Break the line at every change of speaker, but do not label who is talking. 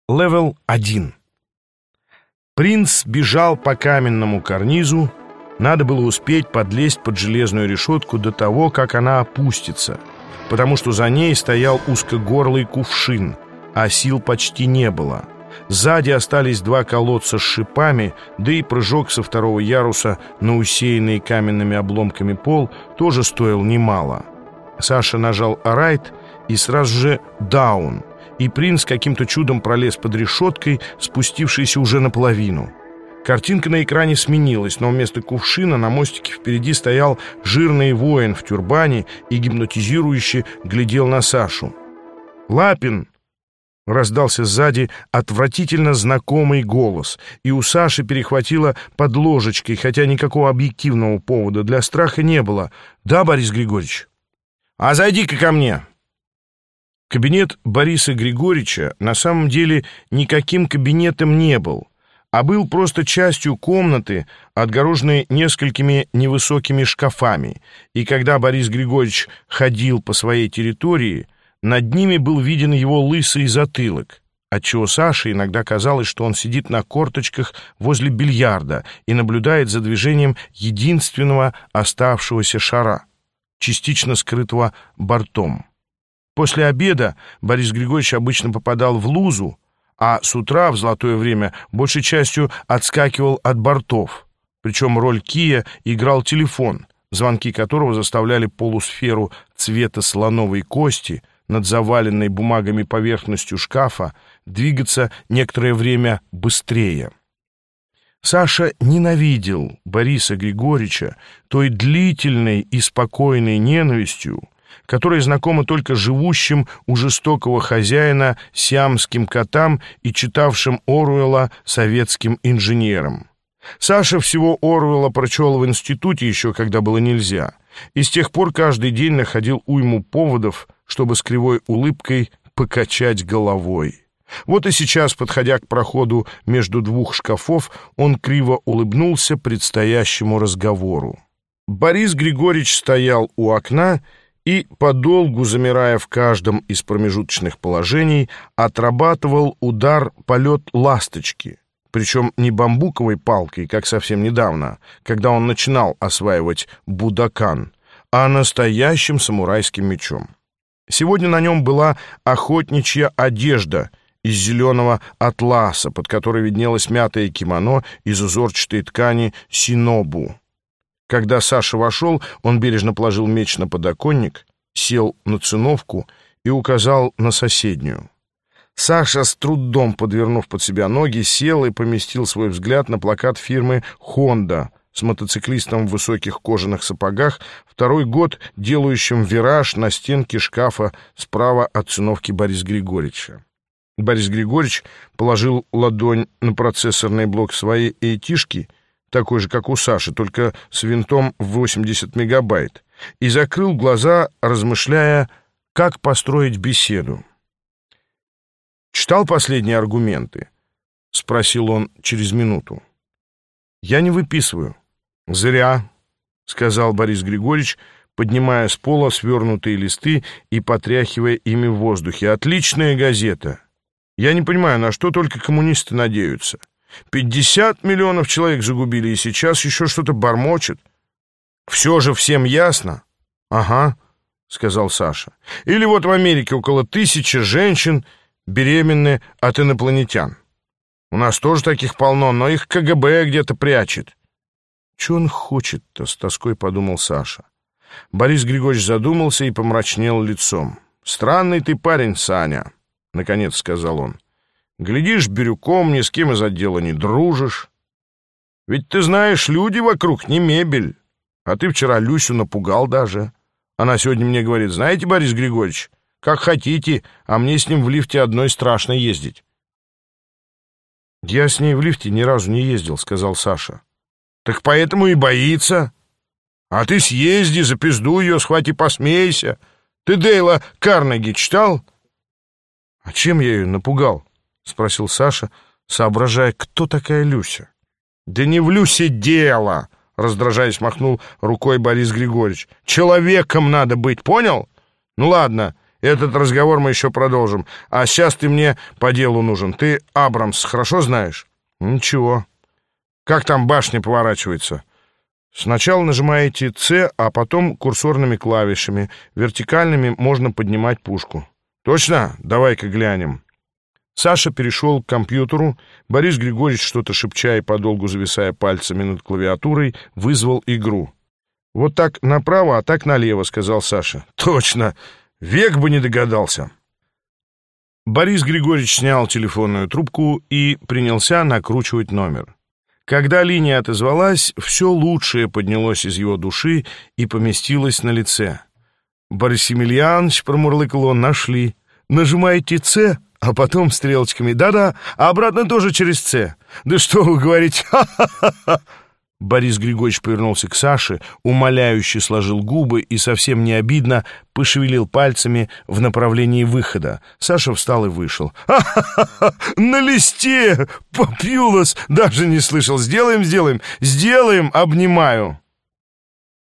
Левел 1. Принц бежал по каменному карнизу. Надо было успеть подлезть под железную решетку до того, как она опустится, потому что за ней стоял узкогорлый кувшин, а сил почти не было. Сзади остались два колодца с шипами, да и прыжок со второго яруса на усеянный каменными обломками пол тоже стоил немало. Саша нажал «Арайт» и сразу же «Даун», и принц каким-то чудом пролез под решеткой, спустившийся уже наполовину. Картинка на экране сменилась, но вместо кувшина на мостике впереди стоял жирный воин в тюрбане и гипнотизирующе глядел на Сашу. «Лапин!» — раздался сзади отвратительно знакомый голос, и у Саши перехватило под ложечкой, хотя никакого объективного повода для страха не было. «Да, Борис Григорьевич?» «А зайди-ка ко мне!» Кабинет Бориса Григорьевича на самом деле никаким кабинетом не был, а был просто частью комнаты, отгороженной несколькими невысокими шкафами, и когда Борис Григорьевич ходил по своей территории, над ними был виден его лысый затылок, отчего Саше иногда казалось, что он сидит на корточках возле бильярда и наблюдает за движением единственного оставшегося шара, частично скрытого бортом. После обеда Борис Григорьевич обычно попадал в лузу, а с утра в золотое время большей частью отскакивал от бортов. Причем роль кия играл телефон, звонки которого заставляли полусферу цвета слоновой кости над заваленной бумагами поверхностью шкафа двигаться некоторое время быстрее. Саша ненавидел Бориса Григорьевича той длительной и спокойной ненавистью, которая знакома только живущим у жестокого хозяина сиамским котам и читавшим Оруэлла советским инженерам. Саша всего Оруэлла прочел в институте еще, когда было нельзя, и с тех пор каждый день находил уйму поводов, чтобы с кривой улыбкой покачать головой. Вот и сейчас, подходя к проходу между двух шкафов, он криво улыбнулся предстоящему разговору. Борис Григорьевич стоял у окна и, подолгу замирая в каждом из промежуточных положений, отрабатывал удар «полет ласточки», причем не бамбуковой палкой, как совсем недавно, когда он начинал осваивать будокан, а настоящим самурайским мечом. Сегодня на нем была охотничья одежда из зеленого атласа, под которой виднелось мятое кимоно из узорчатой ткани синобу. Когда Саша вошел, он бережно положил меч на подоконник, сел на циновку и указал на соседнюю. Саша, с трудом подвернув под себя ноги, сел и поместил свой взгляд на плакат фирмы «Хонда» с мотоциклистом в высоких кожаных сапогах, второй год делающим вираж на стенке шкафа справа от циновки Бориса Григорьевича. Борис Григорьевич положил ладонь на процессорный блок своей эйтишки, такой же, как у Саши, только с винтом в 80 мегабайт, и закрыл глаза, размышляя, как построить беседу. «Читал последние аргументы?» — спросил он через минуту. «Я не выписываю». «Зря», — сказал Борис Григорьевич, поднимая с пола свернутые листы и потряхивая ими в воздухе. «Отличная газета. Я не понимаю, на что только коммунисты надеются. 50 миллионов человек загубили, и сейчас еще что-то бормочет. Все же всем ясно?» «Ага», — сказал Саша. «Или вот в Америке около 1000 женщин беременны от инопланетян. У нас тоже таких полно, но их КГБ где-то прячет». «Чего он хочет-то?» — с тоской подумал Саша. Борис Григорьевич задумался и помрачнел лицом. «Странный ты парень, Саня», — наконец сказал он. «Глядишь бирюком, ни с кем из отдела не дружишь. Ведь ты знаешь, люди вокруг не мебель. А ты вчера Люсю напугал даже. Она сегодня мне говорит: знаете, Борис Григорьевич, как хотите, а мне с ним в лифте одной страшно ездить». «Я с ней в лифте ни разу не ездил», — сказал Саша. «Так поэтому и боится. А ты съезди, запизду ее, схвати, посмейся. Ты Дейла Карнеги читал?» «А чем я ее напугал?» — спросил Саша, соображая, кто такая Люся. «Да не в Люсе дело!» — раздражаясь, махнул рукой Борис Григорьевич. «Человеком надо быть, понял? Ну ладно, Этот разговор мы еще продолжим. А сейчас ты мне по делу нужен. Ты Абрамс хорошо знаешь? Ничего. Как там башня поворачивается? Сначала нажимаете «С», а потом курсорными клавишами. Вертикальными можно поднимать пушку. Точно? Давай-ка глянем. Саша перешел к компьютеру. Борис Григорьевич, что-то шепча и подолгу зависая пальцами над клавиатурой, вызвал игру. «Вот так направо, а так налево», — сказал Саша. «Точно! Век бы не догадался!» Борис Григорьевич снял телефонную трубку и принялся накручивать номер. Когда линия отозвалась, все лучшее поднялось из его души и поместилось на лице. «Борис Емельянович», — промурлыкал он, — «нашли. Нажимаете «С», а потом стрелочками. Да-да, а обратно тоже через «С». Да что вы говорите? Ха-ха-ха!» Борис Григорьевич повернулся к Саше, умоляюще сложил губы и, совсем не обидно, пошевелил пальцами в направлении выхода. Саша встал и вышел. «Ха-ха-ха! На листе! Попью вас! Даже не слышал! Сделаем, обнимаю!»